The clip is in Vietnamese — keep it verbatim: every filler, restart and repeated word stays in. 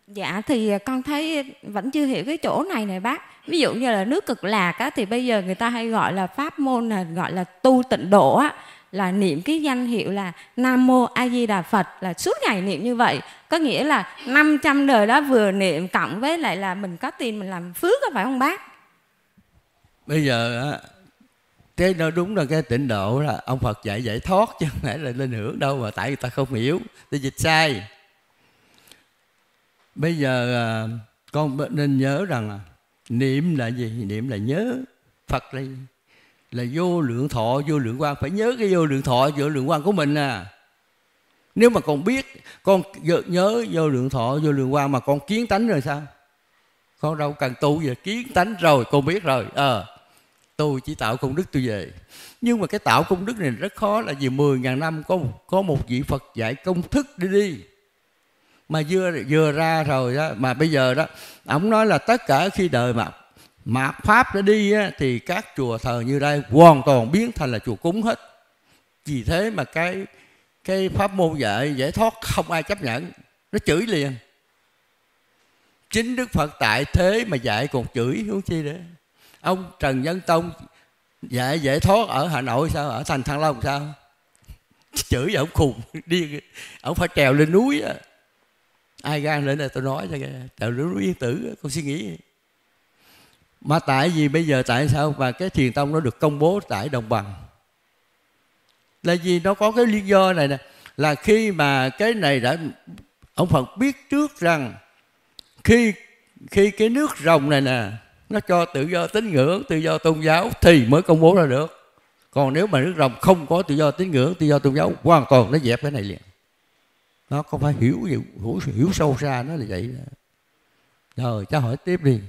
Dạ thì con thấy vẫn chưa hiểu cái chỗ này này bác. Ví dụ như là nước Cực Lạc á, thì bây giờ người ta hay gọi là pháp môn là gọi là tu tịnh độ á, là niệm cái danh hiệu là Nam Mô A Di Đà Phật, là suốt ngày niệm như vậy. Có nghĩa là năm trăm đời đó vừa niệm cộng với lại là mình có tiền mình làm phước, có phải không bác? Bây giờ á, cái nó đúng là cái tịnh độ là ông Phật dạy giải thoát chứ không phải là lên hưởng đâu, mà tại người ta không hiểu, ta dịch sai. Bây giờ à, con nên nhớ rằng là niệm là gì? Niệm là nhớ. Phật là là vô lượng thọ, vô lượng quang. Phải nhớ cái vô lượng thọ, vô lượng quang của mình à. Nếu mà con biết, con nhớ vô lượng thọ, vô lượng quang mà con kiến tánh rồi sao? Con đâu cần tu về, kiến tánh rồi, con biết rồi. Ờ, à, tôi chỉ tạo công đức tôi về. Nhưng mà cái tạo công đức này rất khó, là vì mười ngàn năm có một, có một vị Phật dạy công thức đi đi. Mà vừa, vừa ra rồi đó, mà bây giờ đó, ông nói là tất cả khi đời mà mạt Pháp đã đi á, thì các chùa thờ như đây hoàn toàn biến thành là chùa cúng hết. Vì thế mà cái, cái pháp môn dạy giải thoát không ai chấp nhận, nó chửi liền. Chính Đức Phật tại thế mà dạy còn chửi, huống chi đấy. Ông Trần Nhân Tông dạy giải thoát ở Hà Nội sao? Ở thành Thăng Long sao? Chửi ông khùng, đi, ông phải trèo lên núi á. Ai gan lên đây tôi nói cho nghe, trèo lên núi Yên Tử, con suy nghĩ. Mà tại vì bây giờ tại sao mà cái thiền tông nó được công bố tại Đồng Bằng? Là vì nó có cái lý do này nè, là khi mà cái này đã, ông Phật biết trước rằng khi khi cái nước rồng này nè nó cho tự do tín ngưỡng, tự do tôn giáo thì mới công bố ra được. Còn nếu mà nước rồng không có tự do tín ngưỡng, tự do tôn giáo, hoàn toàn nó dẹp cái này liền. Nó không phải hiểu, hiểu, hiểu sâu xa nó là vậy. Rồi cháu hỏi tiếp đi.